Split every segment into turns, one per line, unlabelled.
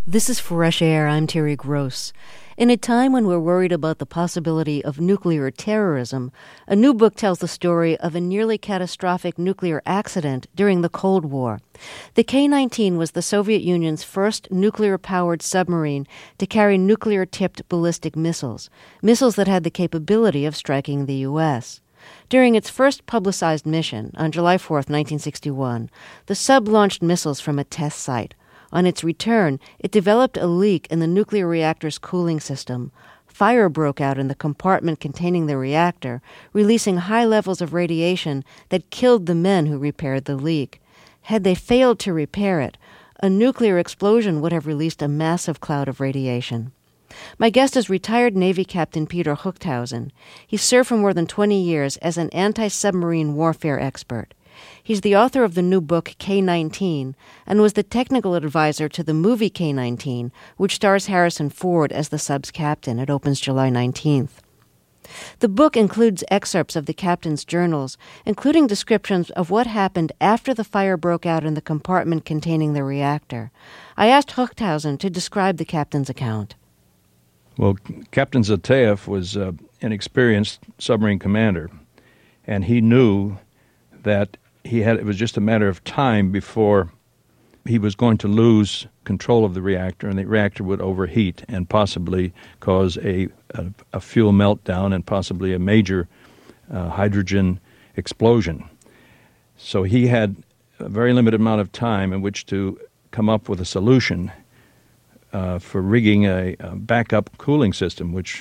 This is Fresh Air. I'm Terry Gross. In a time when we're worried about the possibility of nuclear terrorism, a new book tells the story of a nearly catastrophic nuclear accident during the Cold War. The K-19 was the Soviet Union's first nuclear-powered submarine to carry nuclear-tipped ballistic missiles that had the capability of striking the U.S. During its first publicized mission, on July 4, 1961, the sub launched missiles from a test site. On its return, it developed a leak in the nuclear reactor's cooling system. Fire broke out in the compartment containing the reactor, releasing high levels of radiation that killed the men who repaired the leak. Had they failed to repair it, a nuclear explosion would have released a massive cloud of radiation. My guest is retired Navy Captain Peter Huchthausen. He served for more than 20 years as an anti-submarine warfare expert. He's the author of the new book K-19 and was the technical advisor to the movie K-19, which stars Harrison Ford as the sub's captain. It opens July 19th. The book includes excerpts of the captain's journals, including descriptions of what happened after the fire broke out in the compartment containing the reactor. I asked Huchthausen to describe the captain's account.
Well, Captain Zateyev was an experienced submarine commander, and he knew that it was just a matter of time before he was going to lose control of the reactor, and the reactor would overheat and possibly cause a fuel meltdown and possibly a major hydrogen explosion. So he had a very limited amount of time in which to come up with a solution for rigging a backup cooling system, which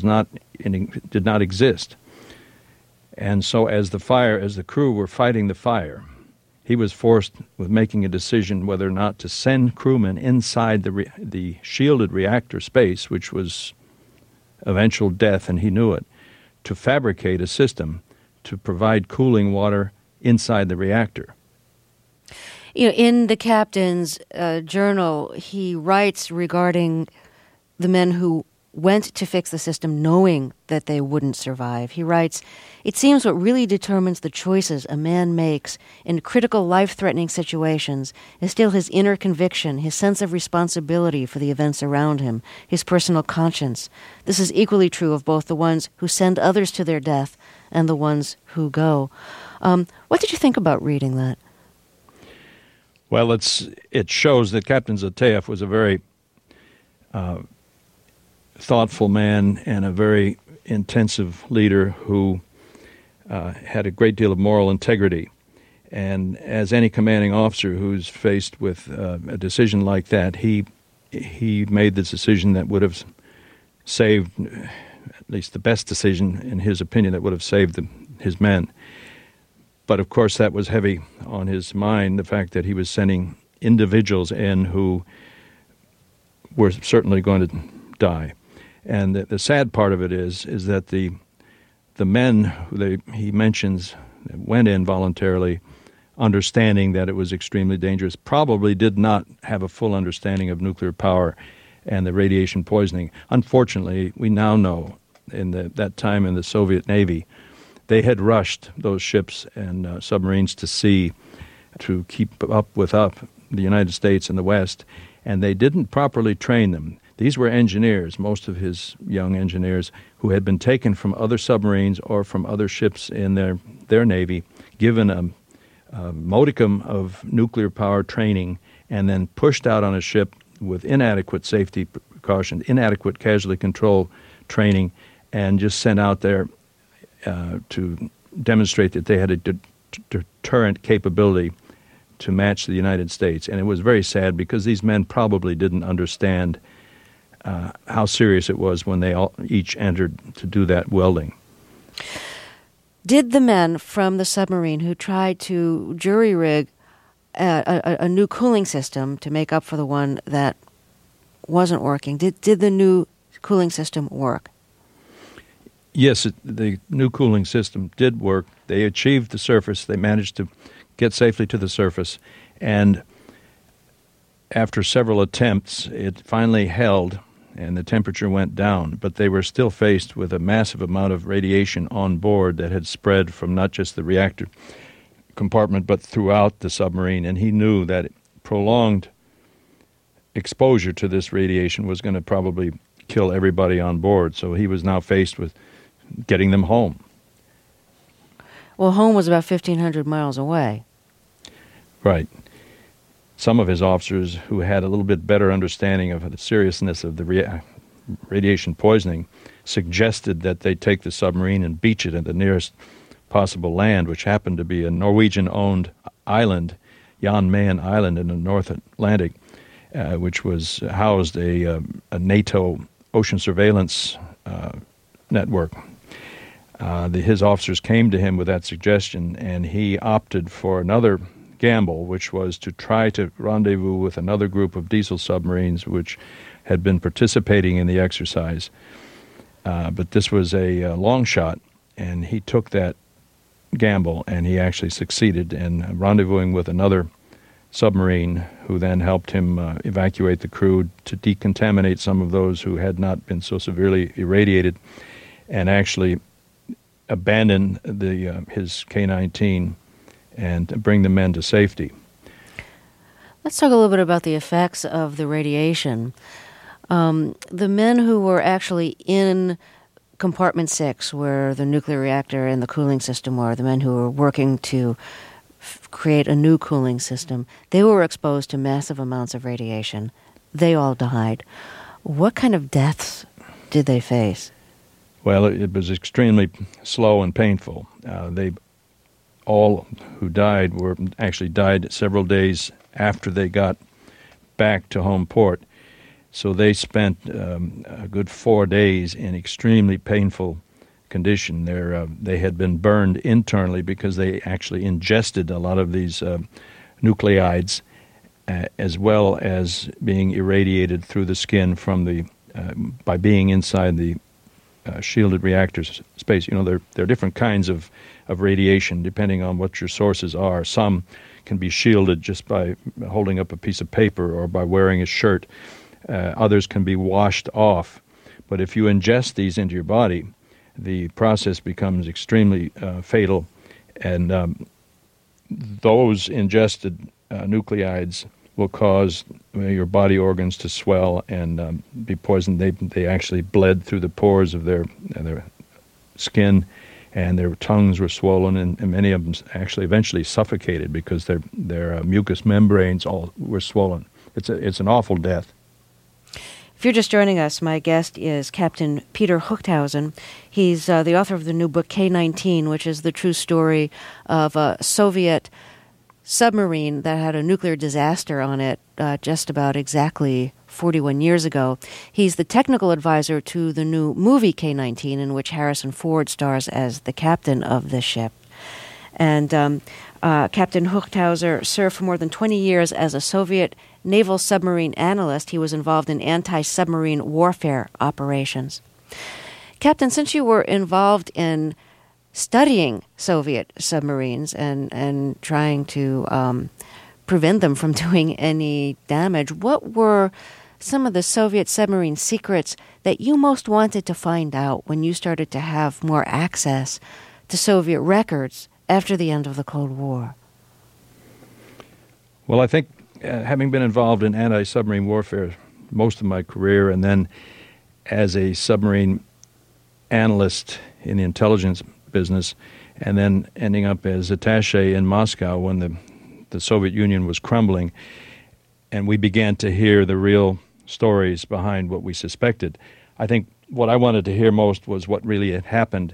did not exist. And so as the crew were fighting the fire, he was forced with making a decision whether or not to send crewmen inside the shielded reactor space, which was eventual death, and he knew it, to fabricate a system to provide cooling water inside the reactor.
You know, in the captain's journal, he writes regarding the men who went to fix the system knowing that they wouldn't survive. He writes, "It seems what really determines the choices a man makes in critical life-threatening situations is still his inner conviction, his sense of responsibility for the events around him, his personal conscience. This is equally true of both the ones who send others to their death and the ones who go." What did you think about reading that?
Well, it shows that Captain Zateyev was a very thoughtful man and a very intensive leader who had a great deal of moral integrity. And as any commanding officer who's faced with a decision like that, he made the decision that would have saved, at least the best decision in his opinion, that would have saved his men. But of course that was heavy on his mind, the fact that he was sending individuals in who were certainly going to die. And the sad part of it is that the men who he mentions went in voluntarily, understanding that it was extremely dangerous, probably did not have a full understanding of nuclear power and the radiation poisoning. Unfortunately, we now know in that time in the Soviet Navy, they had rushed those ships and submarines to sea to keep up with the United States and the West, and they didn't properly train them. These were engineers, most of his young engineers, who had been taken from other submarines or from other ships in their Navy, given a modicum of nuclear power training, and then pushed out on a ship with inadequate safety precautions, inadequate casualty control training, and just sent out there to demonstrate that they had a deterrent capability to match the United States. And it was very sad because these men probably didn't understand how serious it was when they all each entered to do that welding.
Did the men from the submarine who tried to jury-rig a new cooling system to make up for the one that wasn't working, did the new cooling system work?
Yes, the new cooling system did work. They achieved the surface. They managed to get safely to the surface. And after several attempts, it finally held, and the temperature went down. But they were still faced with a massive amount of radiation on board that had spread from not just the reactor compartment, but throughout the submarine. And he knew that prolonged exposure to this radiation was going to probably kill everybody on board. So he was now faced with getting them home.
Well, home was about 1,500 miles away.
Right. Some of his officers who had a little bit better understanding of the seriousness of the radiation poisoning suggested that they take the submarine and beach it at the nearest possible land, which happened to be a Norwegian-owned island, Jan Mayen Island in the North Atlantic, which was housed a NATO ocean surveillance network. His officers came to him with that suggestion, and he opted for another gamble, which was to try to rendezvous with another group of diesel submarines which had been participating in the exercise. But this was a long shot, and he took that gamble, and he actually succeeded in rendezvousing with another submarine, who then helped him evacuate the crew to decontaminate some of those who had not been so severely irradiated, and actually abandon his K-19 and bring the men to safety.
Let's talk a little bit about the effects of the radiation. The men who were actually in Compartment 6, where the nuclear reactor and the cooling system were, the men who were working to create a new cooling system, they were exposed to massive amounts of radiation. They all died. What kind of deaths did they face?
Well, it was extremely slow and painful. They all who died died several days after they got back to home port. So they spent a good 4 days in extremely painful condition. They had been burned internally because they actually ingested a lot of these nuclides, as well as being irradiated through the skin from by being inside the shielded reactor space. There are different kinds of radiation depending on what your sources are. Some can be shielded just by holding up a piece of paper or by wearing a shirt. Others can be washed off. But if you ingest these into your body, the process becomes extremely fatal. And those ingested nuclides will cause your body organs to swell and be poisoned. They actually bled through the pores of their skin, and their tongues were swollen, and many of them actually eventually suffocated because their mucous membranes all were swollen. It's an awful death.
If you're just joining us, my guest is Captain Peter Huchthausen. He's the author of the new book K-19, which is the true story of a Soviet submarine that had a nuclear disaster on it just about exactly 41 years ago. He's the technical advisor to the new movie K-19, in which Harrison Ford stars as the captain of the ship. And Captain Huchthausen served for more than 20 years as a Soviet naval submarine analyst. He was involved in anti-submarine warfare operations. Captain, since you were involved in studying Soviet submarines and trying to prevent them from doing any damage, what were some of the Soviet submarine secrets that you most wanted to find out when you started to have more access to Soviet records after the end of the Cold War?
Well, I think having been involved in anti-submarine warfare most of my career, and then as a submarine analyst in the intelligence business, and then ending up as attaché in Moscow when the Soviet Union was crumbling, and we began to hear the real stories behind what we suspected. I think what I wanted to hear most was what really had happened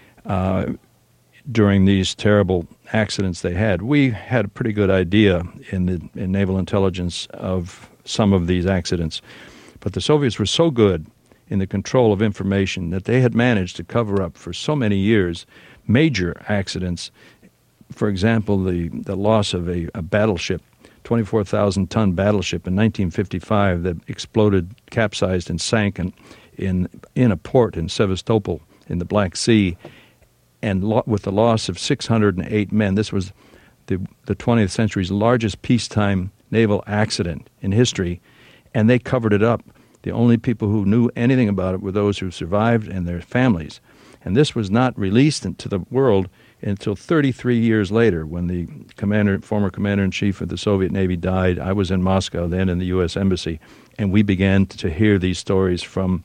during these terrible accidents they had. We had a pretty good idea in naval intelligence of some of these accidents, but the Soviets were so good in the control of information that they had managed to cover up for so many years major accidents. For example, the loss of a battleship, 24,000-ton battleship in 1955 that exploded, capsized, and sank in a port in Sevastopol in the Black Sea, and with the loss of 608 men. This was the 20th century's largest peacetime naval accident in history, and they covered it up. The only people who knew anything about it were those who survived and their families. And this was not released into the world until 33 years later, when the former commander-in-chief of the Soviet Navy died. I was in Moscow then in the U.S. Embassy, and we began to hear these stories from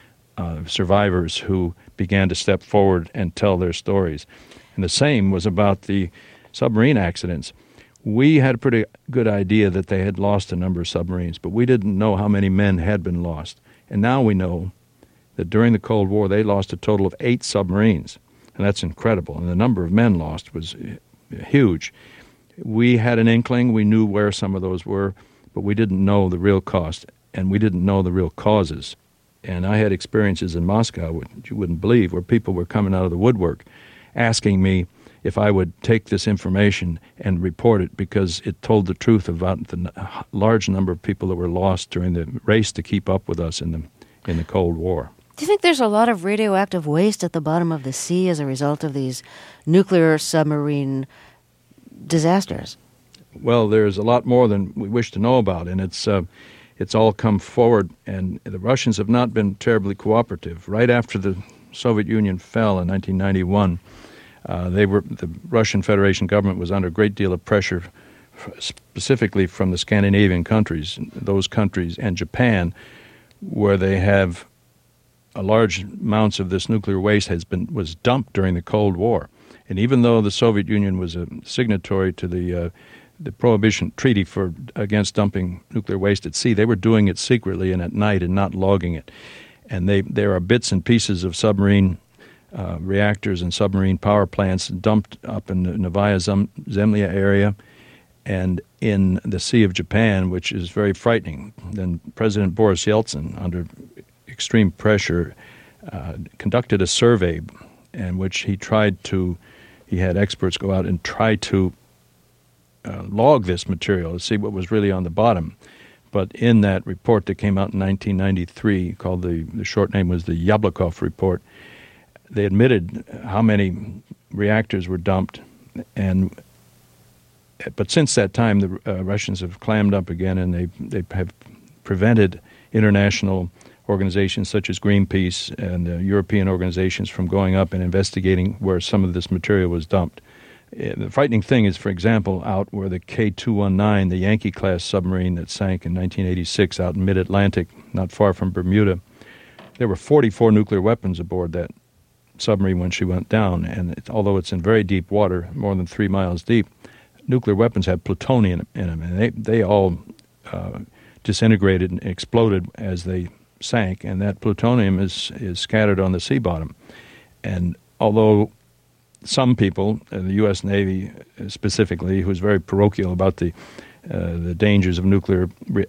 survivors who began to step forward and tell their stories. And the same was about the submarine accidents. We had a pretty good idea that they had lost a number of submarines, but we didn't know how many men had been lost. And now we know that during the Cold War they lost a total of 8 submarines. And that's incredible. And the number of men lost was huge. We had an inkling. We knew where some of those were, but we didn't know the real cost, and we didn't know the real causes. And I had experiences in Moscow, which you wouldn't believe, where people were coming out of the woodwork asking me if I would take this information and report it, because it told the truth about the large number of people that were lost during the race to keep up with us in the Cold War.
Do you think there's a lot of radioactive waste at the bottom of the sea as a result of these nuclear submarine disasters?
Well, there's a lot more than we wish to know about, and it's all come forward, and the Russians have not been terribly cooperative. Right after the Soviet Union fell in 1991, the Russian Federation government was under a great deal of pressure, specifically from the Scandinavian countries, those countries, and Japan, where they have large amounts of this nuclear waste was dumped during the Cold War. And even though the Soviet Union was a signatory to the Prohibition Treaty against dumping nuclear waste at sea, they were doing it secretly and at night and not logging it. And there are bits and pieces of submarine reactors and submarine power plants dumped up in the Novaya Zemlya area and in the Sea of Japan, which is very frightening. Then President Boris Yeltsin, under extreme pressure, conducted a survey in which he had experts go out and try to log this material to see what was really on the bottom. But in that report that came out in 1993, called the short name was the Yablokov Report, they admitted how many reactors were dumped. But since that time, the Russians have clammed up again, and they have prevented international organizations such as Greenpeace and European organizations from going up and investigating where some of this material was dumped. The frightening thing is, for example, out where the K-219, the Yankee-class submarine that sank in 1986 out in mid-Atlantic, not far from Bermuda, there were 44 nuclear weapons aboard that submarine when she went down. And although it's in very deep water, more than 3 miles deep, nuclear weapons have plutonium in them, and they all disintegrated and exploded as they sank, and that plutonium is scattered on the sea bottom. And although some people, the U.S. Navy specifically, who's very parochial about the dangers of nuclear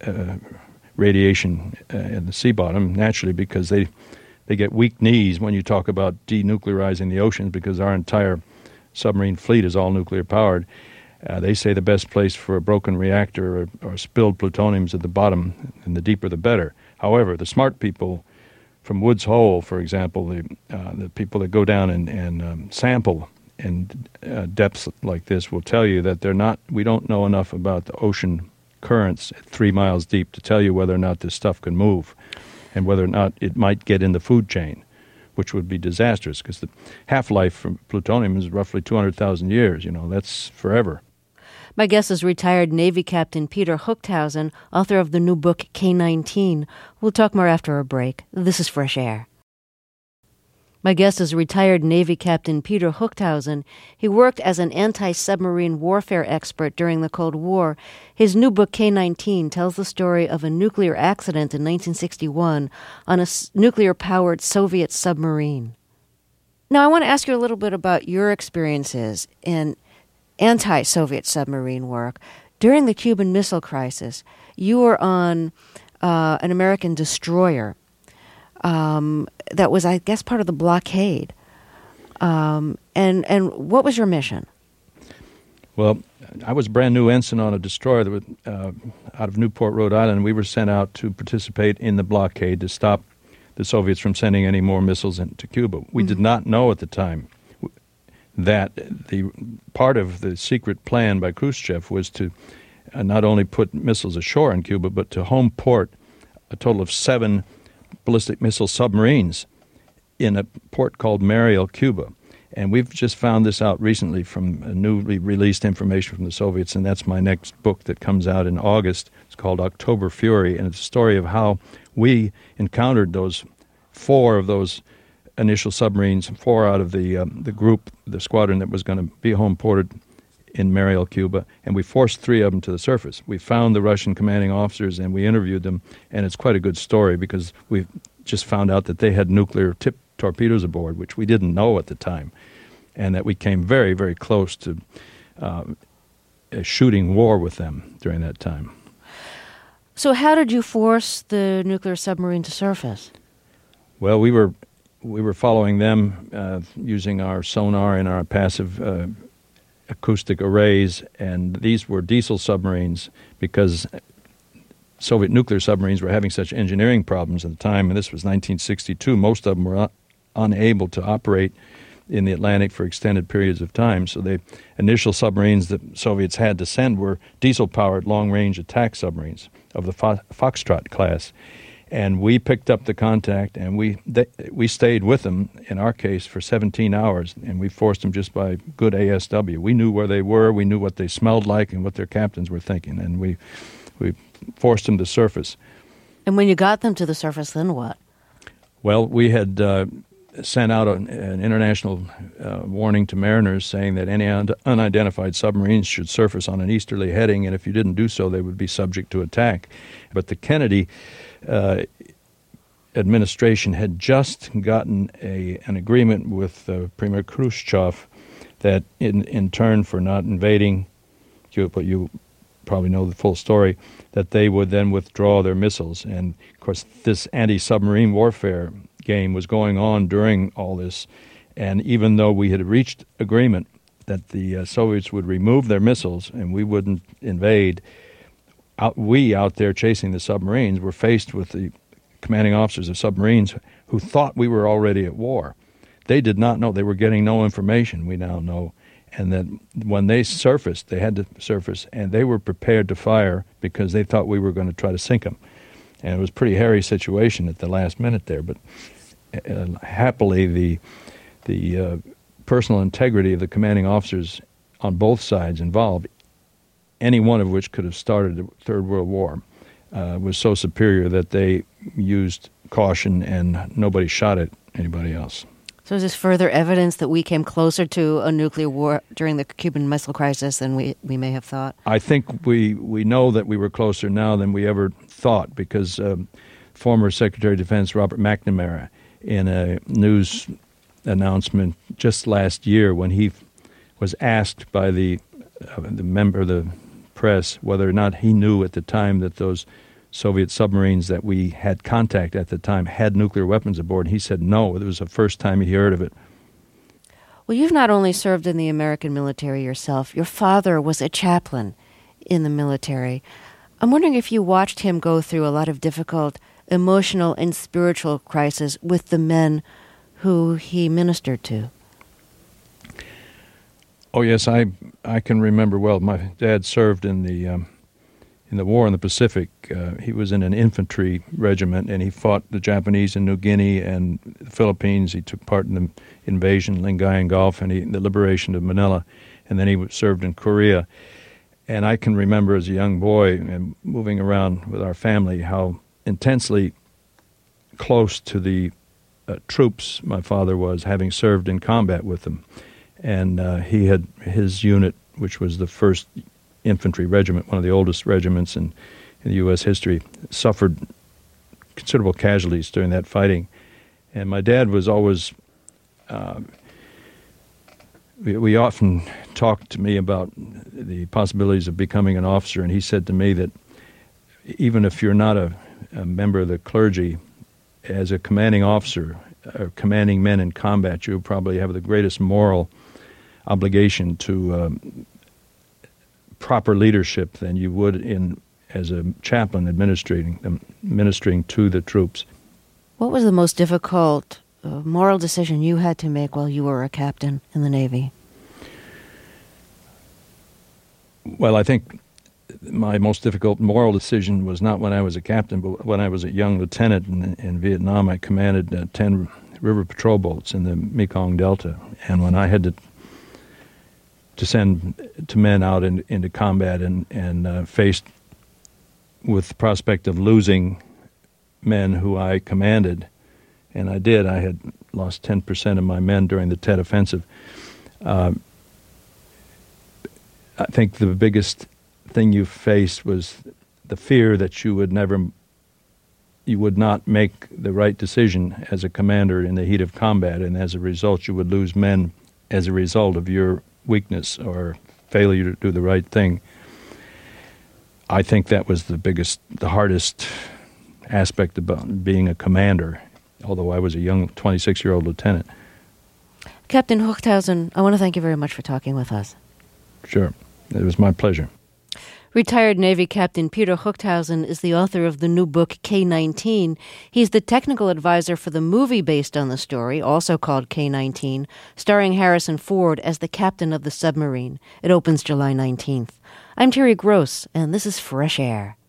radiation in the sea bottom, naturally, because they get weak knees when you talk about denuclearizing the oceans, because our entire submarine fleet is all nuclear powered. They say the best place for a broken reactor or spilled plutonium is at the bottom, and the deeper the better. However, the smart people from Woods Hole, for example, the people that go down and sample in depths like this will tell you that we don't know enough about the ocean currents at 3 miles deep to tell you whether or not this stuff can move and whether or not it might get in the food chain, which would be disastrous, because the half-life from plutonium is roughly 200,000 years. That's forever.
My guest is retired Navy Captain Peter Huchthausen, author of the new book K-19. We'll talk more after a break. This is Fresh Air. My guest is retired Navy Captain Peter Huchthausen. He worked as an anti-submarine warfare expert during the Cold War. His new book K-19 tells the story of a nuclear accident in 1961 on a nuclear-powered Soviet submarine. Now, I want to ask you a little bit about your experiences in anti-Soviet submarine work. During the Cuban Missile Crisis, you were on an American destroyer that was, I guess, part of the blockade. And what was your mission?
Well, I was a brand new ensign on a destroyer that was out of Newport, Rhode Island. We were sent out to participate in the blockade to stop the Soviets from sending any more missiles into Cuba. We did not know at the time that the part of the secret plan by Khrushchev was to not only put missiles ashore in Cuba, but to home port a total of 7 ballistic missile submarines in a port called Mariel, Cuba. And we've just found this out recently from newly released information from the Soviets, and that's my next book that comes out in August. It's called October Fury, and it's a story of how we encountered four of those initial submarines, four out of the group, the squadron that was going to be home ported in Mariel, Cuba, and we forced three of them to the surface. We found the Russian commanding officers, and we interviewed them, and it's quite a good story because we just found out that they had nuclear-tipped torpedoes aboard, which we didn't know at the time, and that we came very, very close to a shooting war with them during that time.
So how did you force the nuclear submarine to surface?
Well, we were following them using our sonar and our passive acoustic arrays, and these were diesel submarines because Soviet nuclear submarines were having such engineering problems at the time, and this was 1962. Most of them were unable to operate in the Atlantic for extended periods of time. So the initial submarines that Soviets had to send were diesel-powered long-range attack submarines of the Foxtrot class. And we picked up the contact, and we stayed with them, in our case, for 17 hours, and we forced them just by good ASW. We knew where they were, we knew what they smelled like and what their captains were thinking, and we forced them to surface.
And when you got them to the surface, then what?
Well, we had sent out an international warning to mariners saying that any unidentified submarines should surface on an easterly heading, and if you didn't do so, they would be subject to attack. But the Kennedy administration had just gotten an agreement with Premier Khrushchev that in turn for not invading Cuba, but you probably know the full story, that they would then withdraw their missiles. And, of course, this anti-submarine warfare game was going on during all this. And even though we had reached agreement that the Soviets would remove their missiles and we wouldn't invade, we out there chasing the submarines were faced with the commanding officers of submarines who thought we were already at war. They did not know. They were getting no information, we now know. And that when they surfaced, they had to surface, and they were prepared to fire because they thought we were going to try to sink them. And it was a pretty hairy situation at the last minute there. But happily, the personal integrity of the commanding officers on both sides involved, any one of which could have started the Third World War, was so superior that they used caution and nobody shot at anybody else.
So is this further evidence that we came closer to a nuclear war during the Cuban Missile Crisis than we may have thought?
I think we know that we were closer now than we ever thought because former Secretary of Defense Robert McNamara, in a news announcement just last year when he was asked by the member of the press whether or not he knew at the time that those Soviet submarines that we had contact at the time had nuclear weapons aboard. He said no. It was the first time he heard of it.
Well, you've not only served in the American military yourself, your father was a chaplain in the military. I'm wondering if you watched him go through a lot of difficult emotional and spiritual crises with the men who he ministered to.
Oh, yes, I can remember well. My dad served in the war in the Pacific. He was in an infantry regiment, and he fought the Japanese in New Guinea and the Philippines. He took part in the invasion, Lingayen Gulf, and the liberation of Manila. And then he served in Korea. And I can remember as a young boy and moving around with our family how intensely close to the troops my father was, having served in combat with them. And he had his unit, which was the 1st Infantry Regiment, one of the oldest regiments in U.S. history, suffered considerable casualties during that fighting. And my dad was always, we often talked to me about the possibilities of becoming an officer, and he said to me that even if you're not a member of the clergy, as a commanding officer, or commanding men in combat, you probably have the greatest moral obligation to proper leadership than you would as a chaplain ministering to the troops.
What was the most difficult moral decision you had to make while you were a captain in the Navy?
Well, I think my most difficult moral decision was not when I was a captain, but when I was a young lieutenant in Vietnam. I commanded 10 river patrol boats in the Mekong Delta. And when I had to send men out into combat and faced with the prospect of losing men who I commanded, and I did. I had lost 10% of my men during the Tet Offensive. I think the biggest thing you faced was the fear that you would not make the right decision as a commander in the heat of combat, and as a result you would lose men as a result of your weakness or failure to do the right thing. I think that was the hardest aspect about being a commander, although I was a young 26-year-old lieutenant.
Captain Huchthausen, I want to thank you very much for talking with us.
Sure. It was my pleasure.
Retired Navy Captain Peter Huchthausen is the author of the new book K-19. He's the technical advisor for the movie based on the story, also called K-19, starring Harrison Ford as the captain of the submarine. It opens July 19th. I'm Terry Gross, and this is Fresh Air.